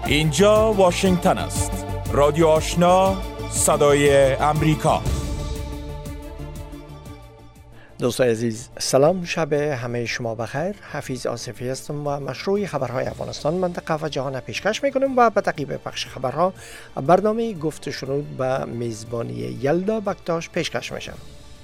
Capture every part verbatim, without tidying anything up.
اینجا واشنگتن است. رادیو آشنا، صدای امریکا. دوستان عزیز، سلام، شب همه شما بخیر. حفیظ آصفی هستم و مشروع خبرهای افغانستان، منطقه و جهان پیشکش میکنم و به تعقیب پخش خبرها برنامه گفت و شنود به میزبانی یلدا بکتاش پیشکش میشم.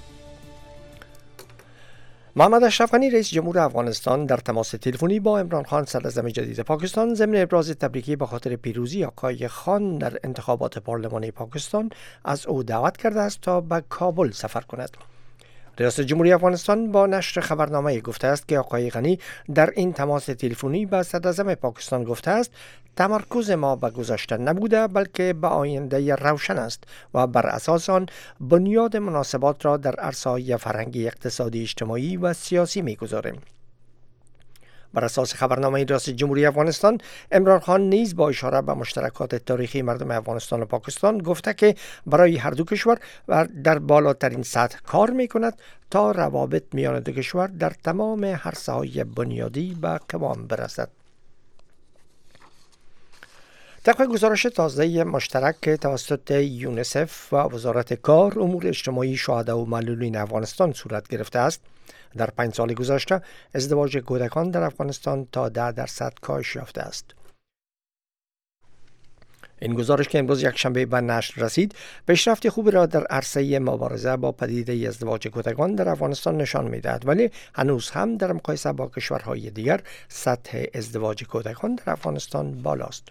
محمد اشرف غنی رئیس جمهور افغانستان در تماس تلفنی با عمران خان صدراعظم جدید پاکستان ضمن ابراز تبریکی به خاطر پیروزی آقای خان در انتخابات پارلمانی پاکستان از او دعوت کرده است تا به کابل سفر کند. ریاست جمهوری افغانستان با نشر خبرنامه گفته است که آقای غنی در این تماس تلفنی به صدراعظم پاکستان گفته است تمرکز ما به گذشته نبوده بلکه به آینده روشن است و بر اساس آن بنیاد مناسبات را در عرصه‌های فرهنگی، اقتصادی، اجتماعی و سیاسی می‌گذاریم. بر اساس خبرنامه ریاست جمهوری افغانستان، عمران خان نیز با اشاره به مشترکات تاریخی مردم افغانستان و پاکستان گفته که برای هر دو کشور در بالاترین سطح کار می‌کند تا روابط میان دو کشور در تمام عرصه‌های بنیادی به کمال برسد. طبق گزارش تازه مشترک توسط یونیسف و وزارت کار، امور اجتماعی، شهدا و معلولین افغانستان صورت گرفته است، در پنج سال گذشته ازدواج کودکان در افغانستان تا ده درصد کاهش یافته است. این گزارش که امروز یکشنبه به نشر رسید، پیشرفت خوبی را در عرصه مبارزه با پدیده ازدواج کودکان در افغانستان نشان می‌دهد، ولی هنوز هم در مقایسه با کشورهای دیگر سطح ازدواج کودکان در افغانستان بالاست.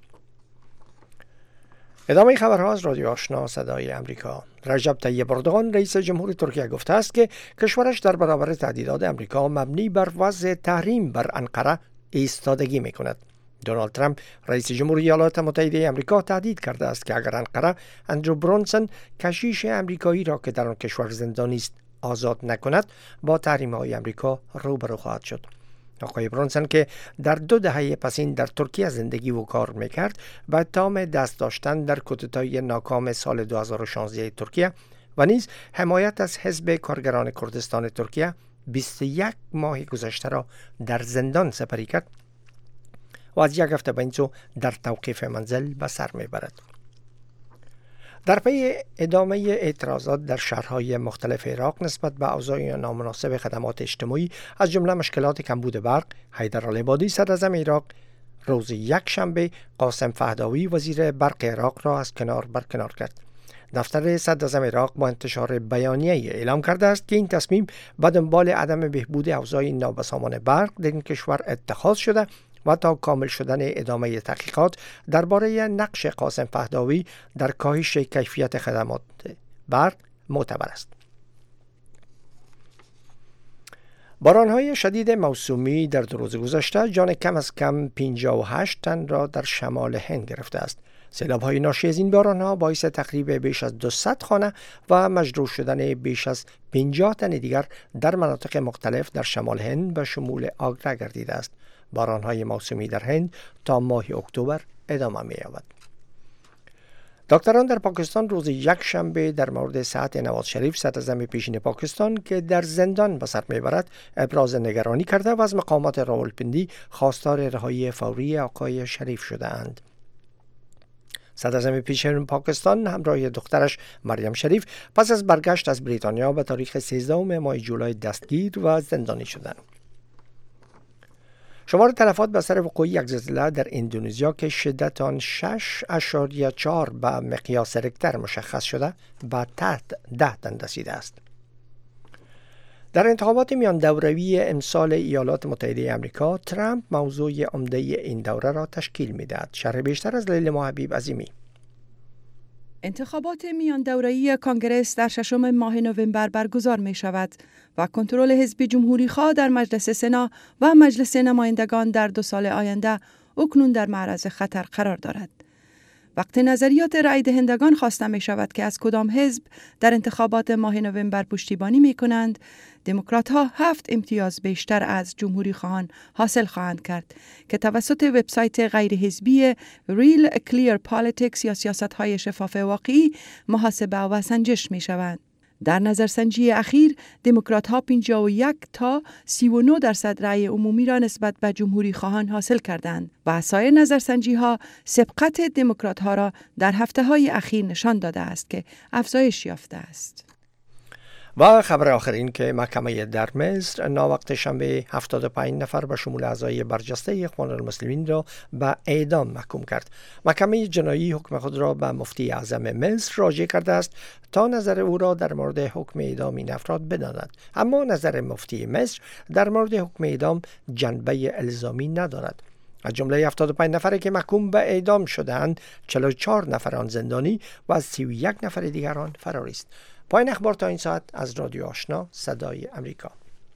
ادامه خبرها از رادیو آشنا صدای امریکا. رجب طیب اردوغان رئیس جمهور ترکیه گفته است که کشورش در برابر تهدیدات امریکا مبنی بر وضع تحریم بر انقره ایستادگی می‌کند. دونالد ترامپ رئیس جمهور ایالات متحده آمریکا تهدید کرده است که اگر انقره اندرو برونسون کشیش امریکایی را که در آن کشور زندانی است آزاد نکند، با تحریم‌های امریکا روبرو خواهد شد. آقای برونسون که در دو دهه پسین در ترکیه زندگی و کار میکرد و اتهام دست داشتن در کودتای ناکام سال دو هزار و شانزده ترکیه و نیز حمایت از حزب کارگران کردستان ترکیه بیست و یک ماه گذشته را در زندان سپری کرد و از یک هفته به این سو در توقیف منزل به سر میبرد. در پی ادامه اعتراضات در شهرهای مختلف عراق نسبت به اوضاع نامناسب خدمات اجتماعی از جمله مشکلات کمبود برق، حیدر العبادی صدراعظم عراق روز یک شنبه قاسم فهداوی وزیر برق عراق را از کنار برکنار کرد. دفتر صدراعظم عراق با انتشار بیانیه اعلام کرده است که این تصمیم به دنبال عدم بهبود اوضاع نابسامان برق در این کشور اتخاذ شده و تا کامل شدن ادامه تحقیقات درباره نقش قاسم فهداوی در کاهش کیفیت خدمات برق معتبر است. باران‌های شدید موسومی در دو روز گذشته جان کم از کم پنجاه و هشت تن را در شمال هند گرفته است. سیلاب‌های ناشی از این باران‌ها باعث تخریب بیش از دویست خانه و مجروح شدن بیش از پنجاه تن دیگر در مناطق مختلف در شمال هند به شمول آگرا گردیده است. باران‌های موسمی در هند تا ماه اکتبر ادامه می‌یابد. دکتران در پاکستان روز یک شنبه در مورد صحت نواز شریف صدراعظم پیشین پاکستان که در زندان به سر میبرد ابراز نگرانی کرده و از مقامات راولپندی خواستار رهایی فوری آقای شریف شده اند. صدراعظم پیشین پاکستان همراه دخترش مریم شریف پس از برگشت از بریتانیا به تاریخ سیزدهم ماه جولای دستگیر و زندانی شدند. شمار تلفات به اثر وقوع یک زلزله در اندونزیا که شدت آن شش اشاریه چهار به مقیاس ریکتر مشخص شده به تحت ده تن رسیده است. در انتخابات میان دوره‌ای امسال ایالات متحده آمریکا، ترامپ موضوع عمده این دوره را تشکیل می‌دهد. شرح بیشتر از لیلا حبیب عظیمی. انتخابات میان دوره‌ای کانگرس در ششم ماه نوامبر برگزار می شود و کنترل حزب جمهوری خواه در مجلس سنا و مجلس نمایندگان در دو سال آینده اکنون در معرض خطر قرار دارد. وقتی نظریات رای دهندگان خواسته می شود که از کدام حزب در انتخابات ماه نوامبر پشتیبانی می کنند، دموکرات ها هفت امتیاز بیشتر از جمهوری خواهان حاصل خواهند کرد که توسط وبسایت غیر حزبی Real Clear Politics یا سیاست های شفاف واقعی محاسبه و سنجش می شوند. در نظرسنجی اخیر دموکرات ها پنجاه و یک تا سی و نه درصد رأی عمومی را نسبت به جمهوری خواهان حاصل کردند و سایر نظرسنجی ها سبقت دموکرات ها را در هفته های اخیر نشان داده است که افزایش یافته است. و خبر آخر این که محکمه در مصر ناوقت شنبه هفتاد و پنج نفر به شمول اعضای برجسته اخوان المسلمین را به اعدام محکوم کرد. محکمه جنایی حکم خود را به مفتی اعظم مصر راجع کرده است تا نظر او را در مورد حکم اعدام این افراد بداند، اما نظر مفتی مصر در مورد حکم اعدام جنبه الزامی ندارد. از جمله هفتاد و پنج نفری که محکوم به اعدام شدند، چهل و چهار نفر آن زندانی و از سی و یک نفر دیگران فراری است. پایان اخبار تا این ساعت از رادیو آشنا صدای امریکا.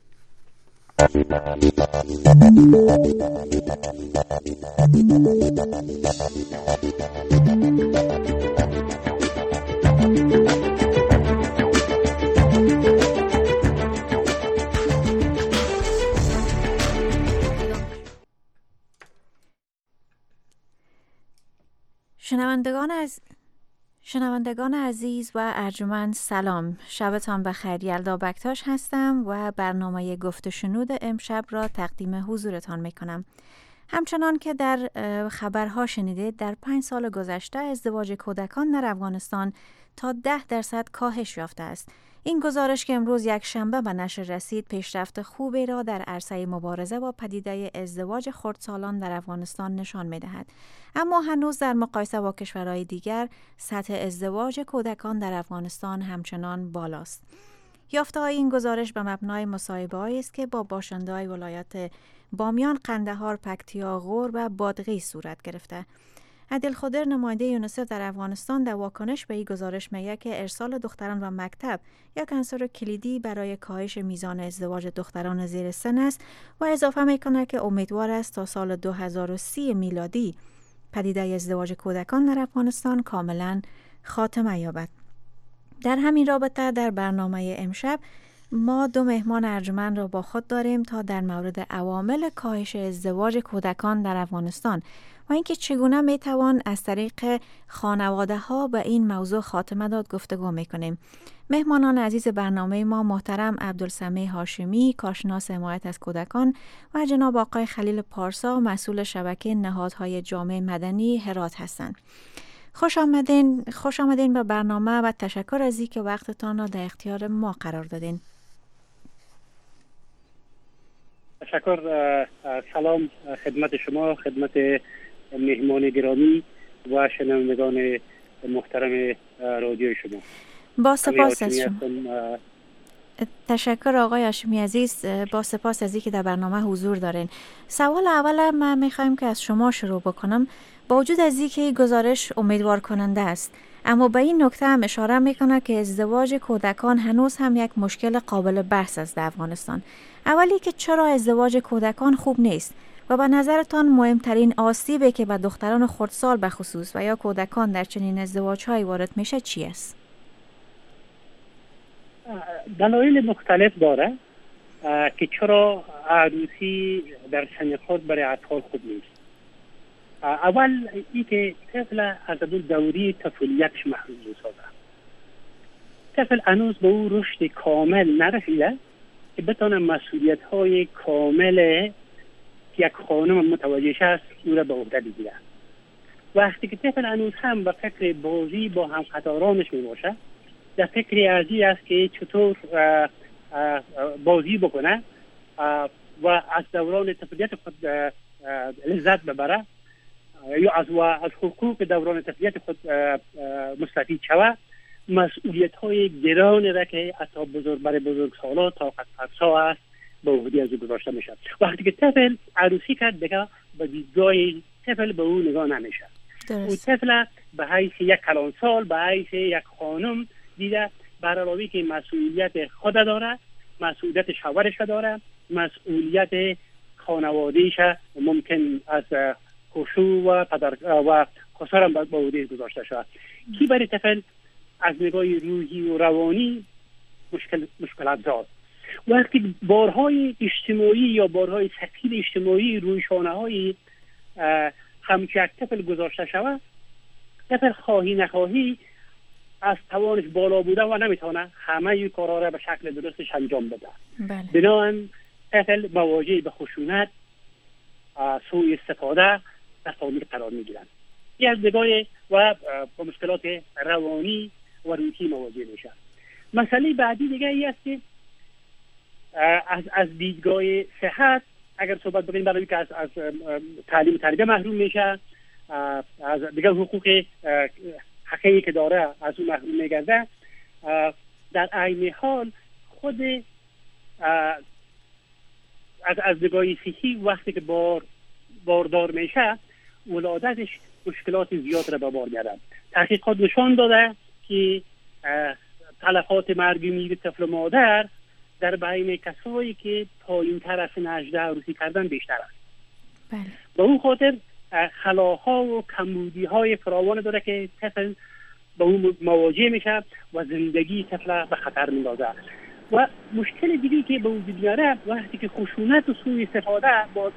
شنوندگان از شنوندگان عزیز و ارجمند سلام، شبتان بخیر. یلدا بکتاش هستم و برنامه گفت و شنود امشب را تقدیم حضورتان میکنم. همچنان که در خبرها شنیدید، در پنج سال گذشته ازدواج کودکان در افغانستان تا ده درصد کاهش یافته است. این گزارش که امروز یک شنبه به نشر رسید، پیشرفت خوبی را در عرصه مبارزه با پدیده ازدواج خردسالان در افغانستان نشان می‌دهد. اما هنوز در مقایسه با کشورهای دیگر، سطح ازدواج کودکان در افغانستان همچنان بالاست. یافته‌های این گزارش به مبنای مصاحبه‌هایی است که با باشنده‌های ولایات بامیان، قندهار، پکتیا، غور و بادغیس صورت گرفته. عادل خضر، نماینده یونیسف در افغانستان، در واکنش به این گزارش میگه که ارسال دختران به مکتب یک عنصر کلیدی برای کاهش میزان ازدواج دختران زیر سن است و اضافه میکنه که امیدوار است تا سال دو هزار و سی میلادی پدیده ازدواج کودکان در افغانستان کاملا خاتمه یابد. در همین رابطه در برنامه امشب ما دو مهمان ارجمند را با خود داریم تا در مورد عوامل کاهش ازدواج کودکان در افغانستان و اینکه چگونه میتوان از طریق خانواده ها به این موضوع خاتمه داد گفتگو میکنیم. مهمانان عزیز برنامه ما محترم عبدالسمیع هاشمی، کارشناس حمایت از کودکان و جناب آقای خلیل پارسا، مسئول شبکه نهادهای جامعه مدنی هرات هستند. خوش آمدین خوش آمدین به برنامه و تشکر از اینکه وقتتان را در اختیار ما قرار دادین. تشکر. سلام خدمت شما، خدمت مهمان گرامی و شنوندگان محترم رادیو شما. با سپاس از شما. تشکر آقای هاشمی عزیز، با سپاس از اینکه در برنامه حضور دارین. سوال اول من میخوایم که از شما شروع بکنم. با وجود از اینکه گزارش امیدوار کننده است، اما به این نکته هم اشاره میکنه که ازدواج کودکان هنوز هم یک مشکل قابل بحث است در افغانستان. اولی که چرا ازدواج کودکان خوب نیست و به نظرتان مهمترین آسیبی که به دختران خردسال به خصوص و یا کودکان در چنین ازدواج‌هایی وارد میشه چی است؟ دلایل مختلف داره که چرا عروسی در سن خود برای اطفال خوب نیست. اول ای که طفل از دوری طفولیتش محروم می‌سازه. طفل هنوز به او رشد کامل نرسیده که بتونه مسئولیت‌های کامل که یک خانم متوجه است او را به عهده بگیره. وقتی که طفل هنوز هم به فکر بازی با همقطارانش میباشه، در فکر ازی است که چطور بازی بکنه و از دوران طفولیت خود لذت ببره یا از و از حقوق دوران طفولیت خود مستفید شود، مسئولیت های گران را که حتی بزرگ برای بزرگ سالا طاقت فرسا است به عهده از او گذاشته میشه. وقتی که طفل عروسی کرد دیگه به دیدگاه طفل به او نگاه نمیشه. او طفل به حیث یک کلانسال، به حیث یک خانم دیده، برای که مسئولیت خود داره، مسئولیت شوهرش داره، مسئولیت خانوادهش ممکن از خشوع و پدر و خسارم به عهده گذاشته شود. کی برای طفل از نگاه روحی و روانی مشکل مشکلات دارد. وقتی بارهای اجتماعی یا بارهای ثقیل اجتماعی روی شانه‌های همچه یک طفل گذاشته شود، طفل خواهی نخواهی از توانش بالا بوده و نمیتونه همه این کارها را به شکل درستش انجام بده. بله. بنابراین طفل مواجه به خشونت، سوء استفاده در فامیل قرار میگیرن. این از نگاه و با مشکلات روانی و روحی مواجه میشه. مسئله بعدی دیگه ای است که از از دیدگاه صحت اگر صحبت بکنیم، برای که از از تعلیم و تربیت محروم میشه، از دیگه حقوق حقیقی که داره از اون محروم میگرده. در عین حال خود از از نگاه صحی وقتی که بار باردار میشه ولادتش مشکلات زیاد را به بار میاره. تحقیقات نشان داده که تلفات مرگ میر طفل و مادر در بین کسایی که پایین تر از هجده عروسی کردن بیشتر است. بله. به اون خاطر خلاها و کمبودی های فراوان داره که طفل به اون مواجه میشه و زندگی طفل به خطر میندازه. و مشکل دیگه که به وجود میاره وقتی که خشونت و سوء استفاده با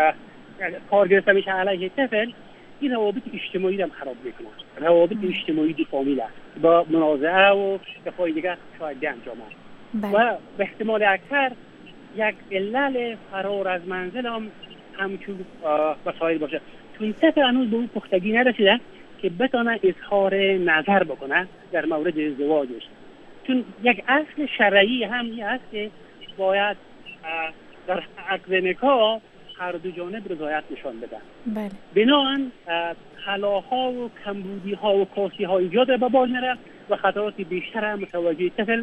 کار گرفته میشه علیه طفل، این روابط اجتماعی هم خراب میکنه. روابط اجتماعی دی فامیل با منازعه و دفاعی دیگه شاید انجام است. و به احتمال اکثر یک علل فرار از منزل هم همچون وسایل باشه، چون طفل هنوز به اون پختگی نرسیده که بتونه اظهار نظر بکنه در مورد ازدواجش. چون یک اصل شرعی هم این است که باید در عقد نکاح هر دو جانب رضایت نشان بدن. بله. بنابراین خلاها و کمبودی ها و کاسی ها ایجاد به بار میره و خطرات بیشتر متوجه طفل،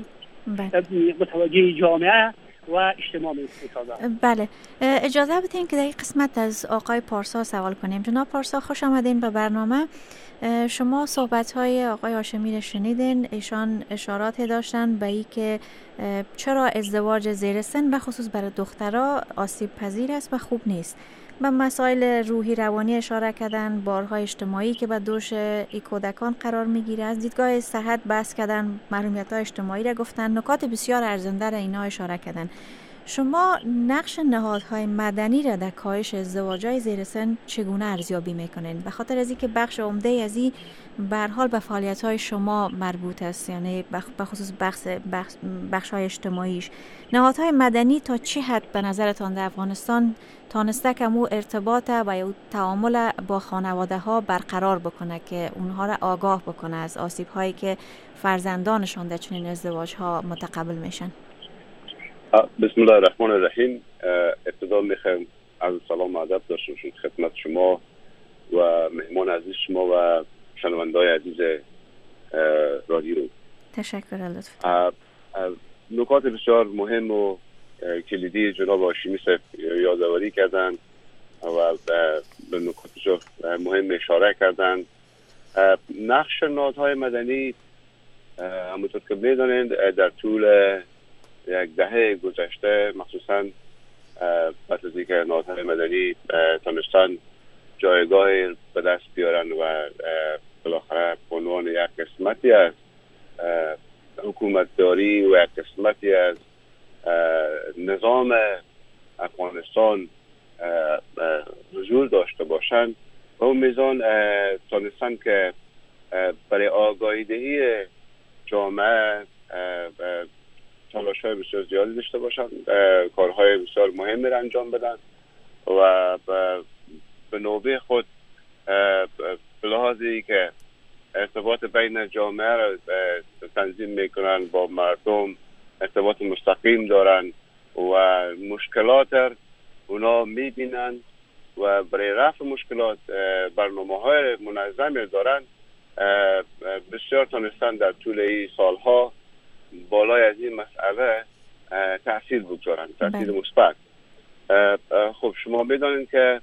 متوجه جامعه و اجتماع میسازه. بله. اجازه بدین که در این قسمت از آقای پارسا سوال کنیم. جناب پارسا، خوش آمدین به برنامه. شما صحبت‌های آقای هاشمی رو شنیدین. ایشان اشارات داشتن به این که چرا ازدواج زیر سن به خصوص برای دخترها آسیب پذیر است و خوب نیست. به مسائل روحی روانی اشاره کردن، بارهای اجتماعی که به دوش ای کودکان قرار میگیره، از دیدگاه صحت بحث کردن، محرومیت‌های اجتماعی را گفتن، نکات بسیار ارزنده را اینا اشاره کردن. شما نقش نهادهای مدنی را در کاهش ازدواج‌های زیر سن چگونه ارزیابی میکنین؟ به خاطر از اینکه بخش عمده از این به هر حال به فعالیت‌های شما مربوط است، یعنی به خصوص بخش بخش بخش‌های اجتماعیش. نهادهای مدنی تا چه حد به نظرتان در افغانستان تانسته که مو ارتباط و تعامل با خانواده‌ها برقرار بکنه که اونها را آگاه بکنه از آسیب‌هایی که فرزندانشان در چنین ازدواج‌ها متقبل میشن؟ بسم الله الرحمن الرحیم. ابتدا میخوام از سلام و ادب داشته باشم خدمت شما و مهمان عزیز شما و شنونده‌های عزیز رادیو. تشکر لطفا. نکات بسیار مهم و کلیدی جناب هاشمی صاحب یادآوری کردن و به نکات بسیار مهم اشاره کردن. نقش نهادهای مدنی همونطور که می‌دانید در طول یک دهه گذشته، مخصوصاً بعد از اینکه نهادهای مدنی تونستن جایگاه به دست بیارن و بالاخره به عنوان یک قسمتی از حکومتداری و یک قسمتی از نظام افغانستان حضور داشته باشند، به اون میزان تونستن که برای آگاهی دهی جامعه تلاش‌های بسیار زیادی داشته باشند، کارهای بسیار مهمی را انجام بدن و به نوبه خود به لحاظی که ارتباط بین جامعه را تنظیم میکنن، با مردم ارتباط مستقیم دارن و مشکلات را اونا میبینن و برای رفع مشکلات برنامه‌های منظمی دارن. بسیار تونستن در طول این سالها بالای از این مسئله تأثیر بگذارن، تأثیر مثبت. خب شما بدانید که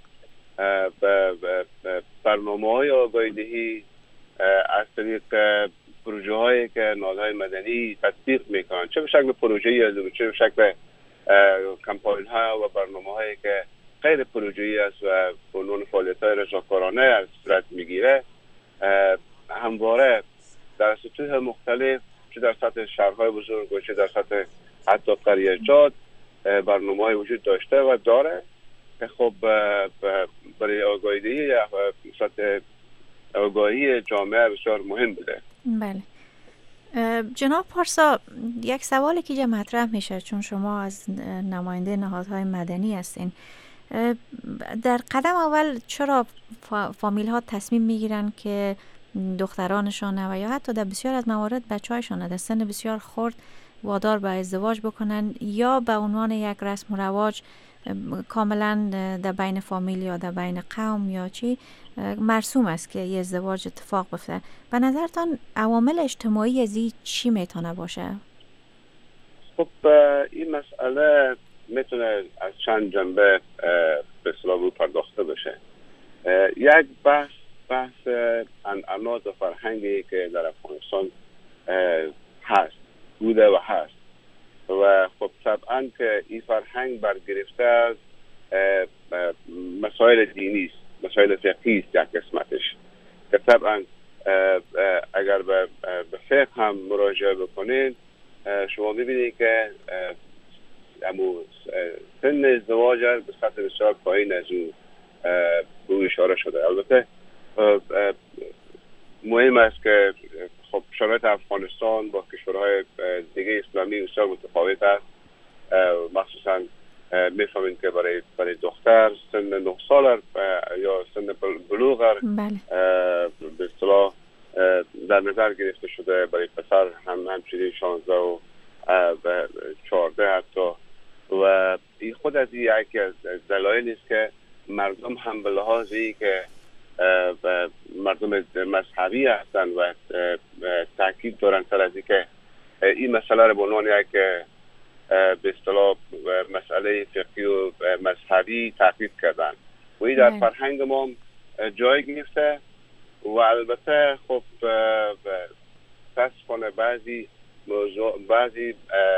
برنامه‌های آگاهی دهی از طریق پروژه هایی که نهادهای مدنی تطبیق میکنن، چه به شکل پروژه‌ای است و چه به شکل کمپاین ها و برنامه هایی که غیر پروژه‌ای است و به عنوان فعالیت‌های رضاکارانه از صورت میگیره، همواره در سطوح مختلف، چه در سطح شهرهای بزرگ و چه در سطح حتی قریه‌جات، برنامه‌های وجود داشته و داره که خب برای آگاهی سطح آگاهی جامعه بسیار مهم بوده. بله. جناب پارسا، یک سوالی که مطرح میشه چون شما از نماینده نهادهای مدنی هستین، در قدم اول چرا فامیل ها تصمیم میگیرن که دخترانشان و یا حتی در بسیار از موارد بچه‌هایشان در سن بسیار خرد وادار به ازدواج بکنن یا به عنوان یک رسم و رواج کاملا در بین فامیل یا در بین قوم یا چی مرسوم است که یه ازدواج اتفاق بیفته؟ به نظرتان عوامل اجتماعی از این چی میتونه باشه؟ خب این مسئله میتونه از چند جنبه به اصطلاح پرداخته بشه. یک بحث بحث عنعنات و فرهنگی که در افغانستان هست، بوده و هست و خب طبعا که این فرهنگ برگرفته از مسائل دینی است، مسائل فقهی است یک قسمتش که طبعا اگر به فقه هم مراجعه بکنید شما میبینید که امو سن ازدواج به سطح بسیار پایین از اون به اشاره شده. البته مهم است که خب شرایط افغانستان با کشورهای دیگه اسلامی بسیار متفاوت است. مخصوصا میفهمید که برای برای دختر سن نه سال یا سن بلوغ به اصطلاح در نظر گرفته شده، برای پسر هم همچنین شانزده و چهارده حتی. و این خود از این یکی از دلایلی است که مردم هم به لحاظی که مردم مذهبی هستن و تاکید دارن سر از اینکه این مسئله رو به عنوان یک به اصطلاح مسئله فقهی و مذهبی تاکید کردن و این در فرهنگ ما جای گرفته. و البته خب متاسفانه بعضی موضوع بعضی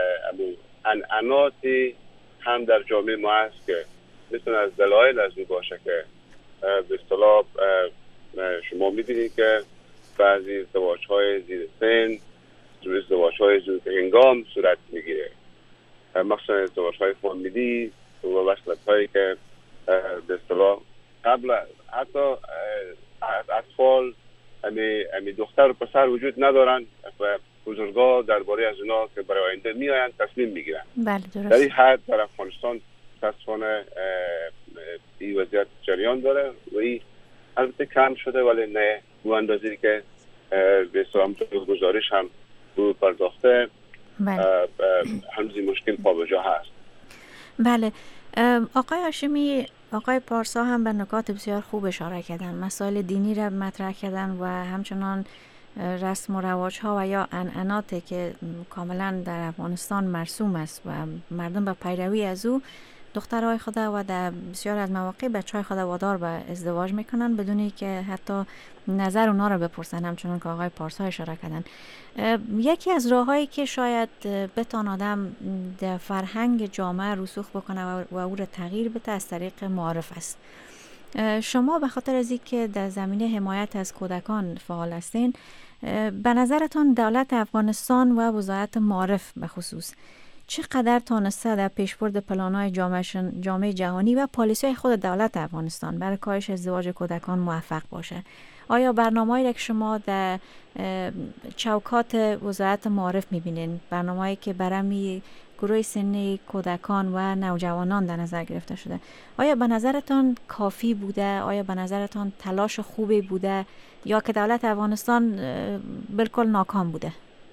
عنعناتی هم در جامعه ما هست که میتونه از دلایل از این باشه که به اصطلاح شما میبینید که بعضی ازدواج‌های زیر سن، ازدواج‌های زود هنگام صورت میگیره، مخصوصا ازدواج‌های فامیلی و وصلت‌هایی که به اصطلاح قبل حتی اطفال امی, امی دختر و پسر وجود ندارن و بزرگا درباره از اونا که برای آینده میآیند تصمیم میگیرن. بله درست. در این حد در افغانستان متاسفانه این وضعیت جریان داره و این البته کم شده ولی نه به اندازه‌ای که به اصطلاح گزارش هم رو پرداخته. بله. هنوز این مشکل پا به جا هست. بله. آقای هاشمی، آقای پارسا هم به نکات بسیار خوب اشاره کردن، مسائل دینی را مطرح کردن و همچنان رسم و رواج ها و یا عنعناتی که کاملا در افغانستان مرسوم است و مردم به پیروی از او دخترهای خود و در بسیار از مواقع بچهای خود وادار به ازدواج میکنن بدونی که حتی نظر اونا رو بپرسن، همچنان که آقای پارسا اشاره کردن. یکی از راههایی که شاید بتوان آدم در فرهنگ جامعه رسوخ بکنه و او رو تغییر بده از طریق معارف است. شما به خاطر از اینکه در زمینه حمایت از کودکان فعال هستین، به نظرتان دولت افغانستان و وزارت معارف به خصوص چقدر تانسته در پیشبرد پلان‌های جامعه جهانی و پالیسی‌های خود دولت افغانستان برای کاهش ازدواج کودکان موفق باشه؟ آیا برنامه‌ای که شما در چوکات وزارت معارف می‌بینین، برنامه‌ای که برای گروه سنی کودکان و نوجوانان در نظر گرفته شده، آیا به نظرتان کافی بوده؟ آیا به نظرتان تلاش خوبی بوده یا که دولت افغانستان بالکل ناکام بوده؟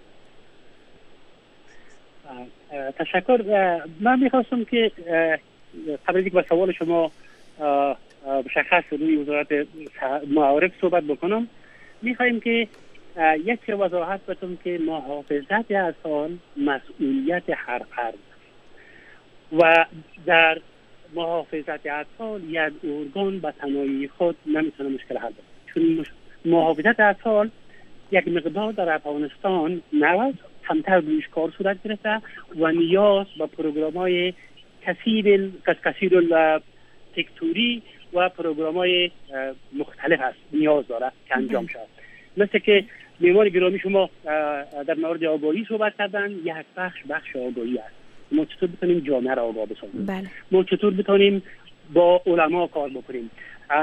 تشکر. من میخواستم که قبل از اینکه با سوال شما مشخص روی وزارت معارف صحبت بکنم، میخوایم که یک وضاحت بدم که محافظت اطفال مسئولیت هر فرد و در محافظت اطفال یک ارگان به تنهایی خود نمیتونه مشکل حل بکنه، چون محافظت اطفال یک مقدار در افغانستان نوز کمتر رویش کار صورت گرفته و نیاز به پروگرام‌های کثیر کثیر التکتوری و پروگرام‌های مختلف است نیاز داره که انجام شود. مثل که میوان گرامی شما در مورد آگاهی صحبت کردن، یک بخش بخش آگاهی است. ما چطور بتونیم جامعه را آگاه بسازیم؟ بله. ما چطور بتونیم با علما کار بکنیم؟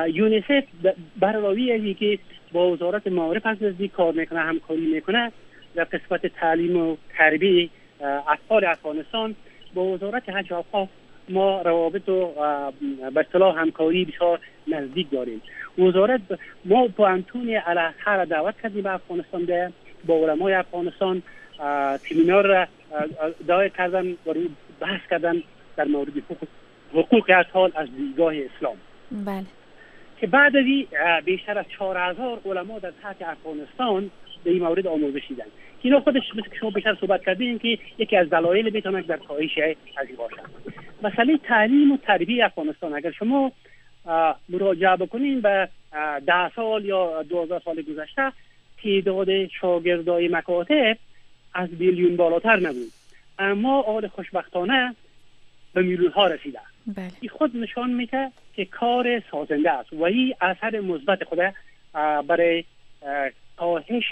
یونیسف برای روی ازی که با وزارت معارف از نزدیک کار میکنه، همکاری میکنه، در قسمت تعلیم و تربیه اطفال افغانستان با وزارت حج و اوقاف ما روابط و به اصطلاح همکاری بسیار نزدیک داریم. وزارت ما پوانتون الازهر دعوت کردیم به افغانستان، ده با علمای افغانستان سمینار را دعوت کردن و روی بحث کردن در مورد حقوق حقوق اطفال از دیدگاه اسلام. بله. که بعد از این بیشتر از چهار هزار علما در سطح افغانستان به این مورد آموزش دیدن. اینا خودش مثل که شما بیشتر صحبت کردین که یکی از دلایل میتونه در کاهش از این باشه. مسئله تعلیم و تربیه افغانستان اگر شما مراجعه بکنین به ده سال یا دوازده سال گذشته تعداد شاگردای مکاتب از میلیون بالاتر نبود، اما آل خوشبختانه به میلیون ها رسیده. بله. این خود نشان میده که کار سازنده است و این اثر مثبت خود برای کاهش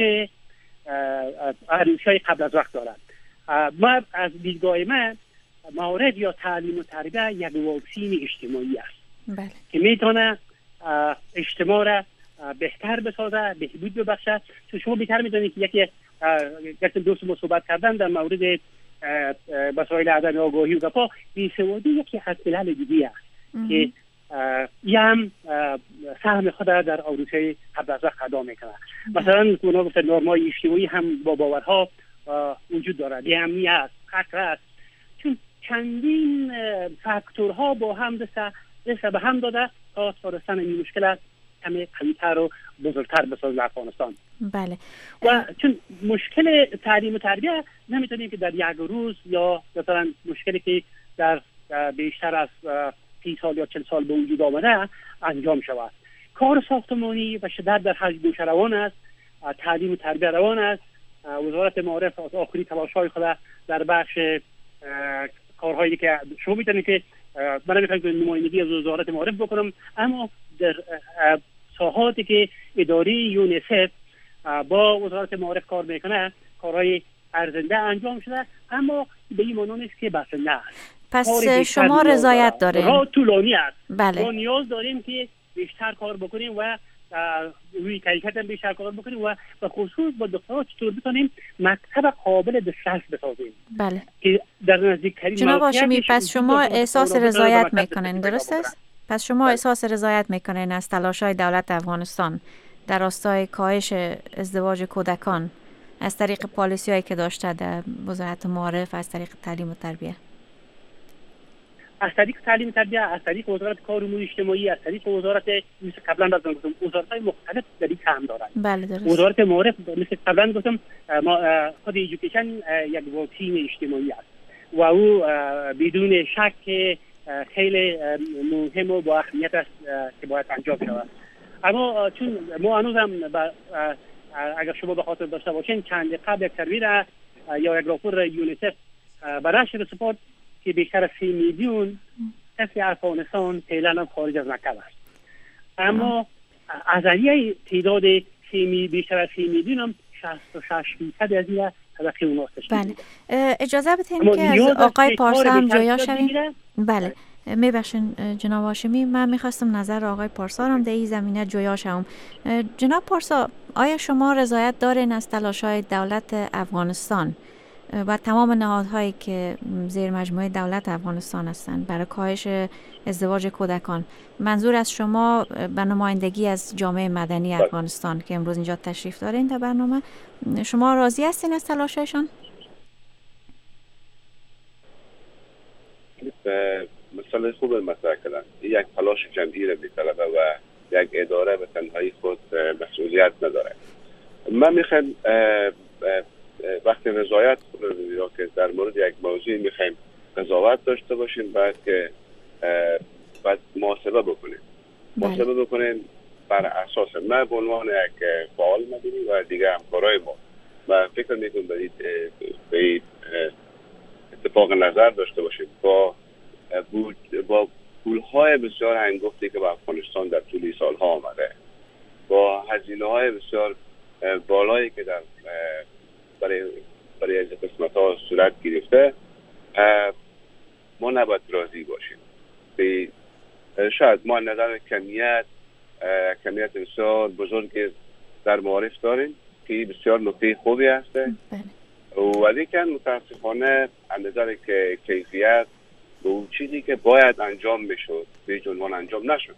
عروسی‌های قبل از وقت دارد. ما از دیدگاه من موارد یا تعلیم و تربیه یک واکسین اجتماعی است. بله. که میتونه اجتماع را بهتر بسازه، بهبود ببخشه. چون شما بهتر میدونید که یکی یک دوست ما صحبت کردن در مورد مسائل عدم آگاهی و گپا، بیسوادی یکی از علل دیگه است که این هم سهم خود در عروسی‌های قبل از وقت ادا میکنه. مثلا اونا گفت نرمای اجتماعی هم با باورها وجود دارد، یه همی است، فقر است. چون چندین فاکتورها با هم دسته دسته به هم داده تا سارستن این مشکل است کمی قوی‌تر و بزرگتر بسازد افغانستان. بله. و چون مشکل تعلیم و تربیه نمیتونیم که در یک روز یا مثلا مشکلی که در بیشتر از سی سال یا چل سال به وجود آمده انجام شود. کار ساختمانی و شدت در حج گوشه روان است، تعلیم و تربیه روان است. وزارت معارف آخری تلاش‌های خود در بخش کارهایی که شما میتونید که من نمیخوام که نمایندگی از وزارت معارف بکنم، اما در ساحاتی که اداره یونیسف با وزارت معارف کار میکنه کارهای ارزنده انجام شده، اما به این معنی نیست که بسنده است. پس شما رضایت دارین؟ راه طولانی است. بله. ما نیاز داریم که بیشتر کار بکنیم و روی کیفیت هم بیشتر کار بکنیم و به خصوص با دخترها چطور بتونیم مکتب قابل دسترس بسازیم. بله. که در نزدیکترین جناب هاشمی، پس شما احساس رضایت میکنین، درست است؟ پس شما احساس رضایت میکنین از تلاش‌های دولت افغانستان در راستای کاهش ازدواج کودکان از طریق پالیسی‌هایی که داشته در وزارت معارف، از طریق تعلیم و تربیه؟ از طریق تعلیم و تربیه، از طریق وزارت کار و امور اجتماعی، از طریق وزارت مثل قبلا گفتم وزارت‌های مختلف در این هم دارن. بله درست. وزارت معارف مثل قبلا گفتم ما خود ایژوکیشن یک واکسین اجتماعی است و او بدون شک خیلی مهم و با اهمیت است که باید انجام شود. اما چون ما هنوزم اگر شما به خاطر داشته باشین چند قبل یک سرویر یا یک راپور یونیسف برای نشر سپرد که بیشتر از سی میلیون طفل افغانستان فعلا خارج از مکتب است. اما از این تعداد سی بیشتر از سی میلیون هم شصت و شش فیصد از این طبقه اوناست. بله. اجازه بدین که از آقای پارسا هم جویا شویم. بله. میبخشین جناب هاشمی، من میخواستم نظر آقای پارسا هم در این زمینه جویا شوم. جناب پارسا، آیا شما رضایت دارین از تلاش‌های دولت افغانستان و تمام نهادهایی که زیر مجموعه دولت افغانستان هستند برای کاهش ازدواج کودکان؟ منظور از شما به نمایندگی از جامعه مدنی افغانستان که امروز اینجا تشریف دارین در برنامه، شما راضی هستین از تلاش‌هایشان؟ مسئله خوب مطرح کردن. یک تلاش جمعی را می‌طلبه و یک اداره به تنهایی خود مسئولیت نداره. من میخوام وقتی رضایت یا که در مورد یک موضوع میخوایم قضاوت داشته باشیم، بعد که بعد محاسبه بکنیم محاسبه بکنیم بر اساس ما به عنوان یک فعال مدنی و دیگه همکارای ما و فکر میکنم به اتفاق نظر داشته باشیم با با پولهای بسیار هنگفتی که به افغانستان در طول سالها آمده، با هزینه های بسیار بالایی که در برای برای از قسمت ها صورت گرفته، ما نباید راضی باشیم. شاید ما نظر کمیت کمیت بسیار بزرگی در معارف داریم، که بسیار نکته خوبی هسته، ولی که متاسفانه از نظر که کیفیت و اون چیزی که باید انجام میشد به عنوان انجام نشده.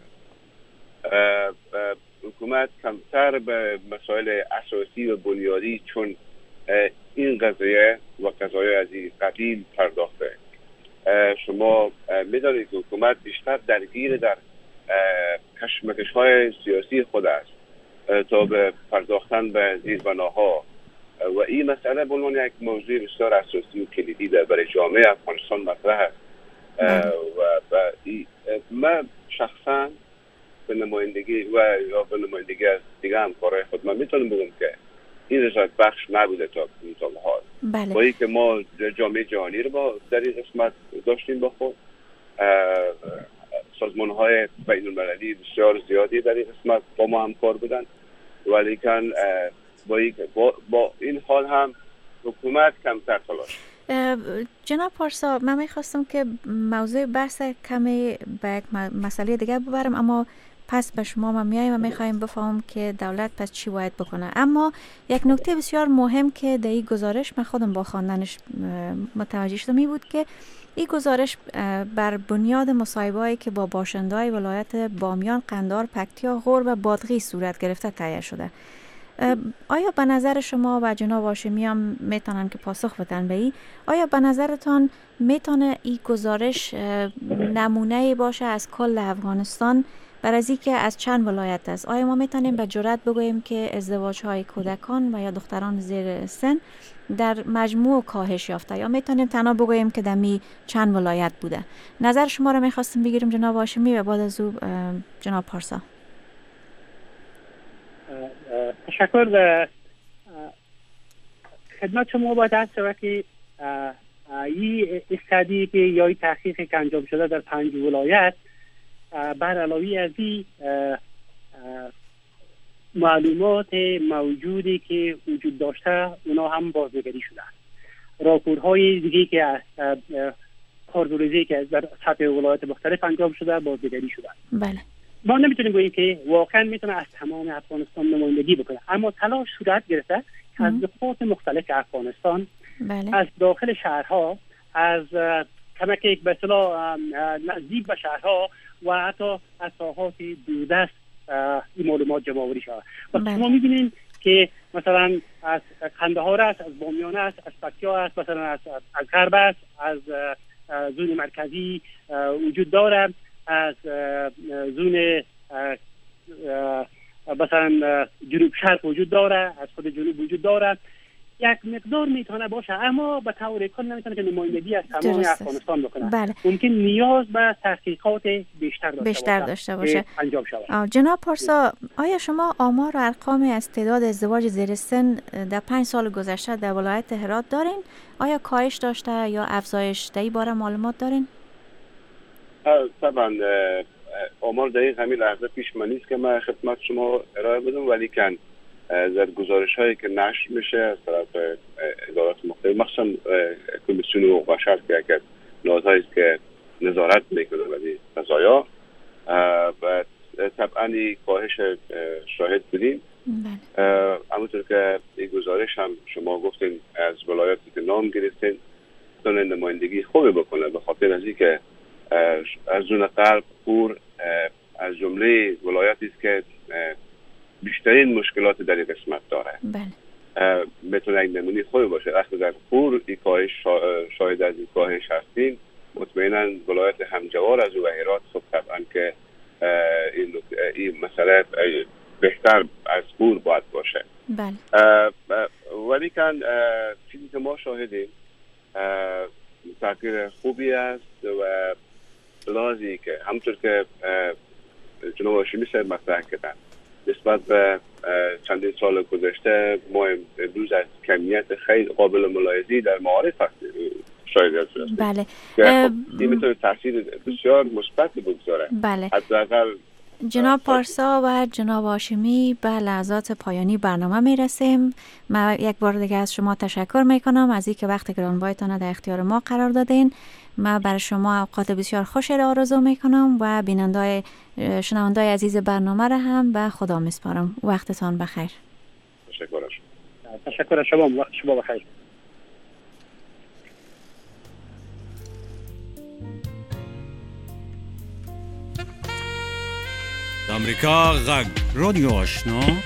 حکومت کمتر به مسائل اساسی و بنیادی چون این قضیه و قضایای از این قبیل پرداخته. شما میدانید که حکومت بیشتر درگیر در کشمکش های سیاسی خود است تا به پرداختن به زیربناها و این مسئله به عنوان یک موضوع بسیار اساسی و کلیدی در برای جامعه افغانستان مطرح است. و من شخصا به نمایندگی و یا به نمایندگی از دیگه همکارای خود من میتونم بگم که این رضایت بخش نبوده تا این سالها. بله. با اینکه ما جامعه جهانی رو با در این قسمت داشتیم با خود، سازمان های بین المللی بسیار زیادی در این قسمت با ما همکار بودن، ولی کن با, با, با این حال هم حکومت کمتر تلاش. جناب پارسا، من میخواستم که موضوع بحث کمی به یک مسئله دیگه ببرم، اما پس به شما ما میایم و میخوایم بفهم که دولت پس چی باید بکنه. اما یک نکته بسیار مهم که در این گزارش من خودم با خواندنش متوجه شدم می بود که این گزارش بر بنیاد مصاحبه‌ای که با باشنده‌های ولایت بامیان، قندهار، پکتیا، غور و بادغیس صورت گرفته تهیه شده. آیا به نظر شما و جناب هاشمی هم میتونن که پاسخ بدن به این، آیا به نظرتان میتونه این گزارش نمونه باشه از کل افغانستان برای از اینکه از چند ولایت است؟ آیا ما میتونیم به جرئت بگوییم که ازدواج های کودکان و یا دختران زیر سن در مجموع کاهش یافته، یا میتونیم تنها بگوییم که دمی چند ولایت بوده؟ نظر شما رو میخواستم بگیریم جناب هاشمی و بعد از او جناب پارسا. تشکر. خدمت شما باید هست که این استادی که یا این تحقیقی که انجام شده در پنج ولایت بر علاوه از این معلومات موجودی که وجود داشته اونا هم بازنگری شده. راپورهای دیگه که از کارگزاری که در سطح ولایت مختلف انجام شده بازنگری شده. بله. ما نمیتونیم بگیم که واقعا میتونه از تمام افغانستان نمایندگی بکنه، اما تلاش صورت گرفته که از نقاط مختلف افغانستان، بله. از داخل شهرها، از کمک یک به اصطلاح نزدیک به شهرها و حتی از ساحات دوردست این معلومات جمع آوری شده. و بله. شما میبینید که مثلا از قندهار است، از بامیان است، از پکتیا است، مثلا از از غرب است، از زون مرکزی وجود داره، از زون مثلا جنوب شرق وجود داره، از خود جنوب وجود داره. یک مقدار میتونه باشه، اما به طور کل نمیتونه که نمایندگی از تمام افغانستان بکنه. بله. ممکن نیاز به تحقیقات بیشتر داشته بیشتر باشه. داشته باشه. انجام شود. جناب پارسا، آیا شما آمار و ارقامی از تعداد ازدواج زیر سن در پنج سال گذشته در ولایت هرات دارین؟ آیا کاهش داشته یا افزایش؟ در این باره معلومات دارین؟ طبعا آمار دقیق همین لحظه پیش من نیست که من خدمت شما ارائه بدم، ولی کن در گزارش هایی که نشر میشه از طرف ادارات مختلف، مخصوصا کمیسیون حقوق بشر که یک نهادهایی است که نظارت میکنه ولی قضایا، و طبعا کاهش شاهد بودیم. همونطور که این گزارش هم شما گفتین از ولایاتی که نام گرفتین تونه نمایندگی خوبی بکنه، به خاطر از اینکه از زون غرب پور از جمله ولایاتی است که بیشترین مشکلات در این قسمت داره. بله. میتونه یک نمونه خوبی باشه. وقتی در پور این کاهش شاهد از این کاهش هستیم، مطمئنا ولایت همجوار از او هرات خب طبعا که این این مسئله بهتر از پور باید باشه. بله. ولی کن چیزی که ما شاهدیم تغییر خوبی است و لازمی که همونطور که جناب هاشمی صاحب مطرح کردن نسبت به چندین سال گذشته ما امروز از کمیت خیلی قابل ملاحظه‌ای در معارف شاید هستیم. بله. این میتونه تاثیر بسیار مثبت بگذاره. بله. حداقل جناب پارسا و جناب هاشمی به لحظات پایانی برنامه میرسیم. من یک بار دیگه از شما تشکر میکنم از اینکه وقت گرانبهایتان در اختیار ما قرار دادین. من برای شما اوقات بسیار خوش را آرزو میکنم و بینندای شنوندای عزیز برنامه را هم به خدا میسپارم. وقتتان بخیر. تشکر. تشکر از شما. وقت شما بخیر. آمریکا غږ رادیو آشنا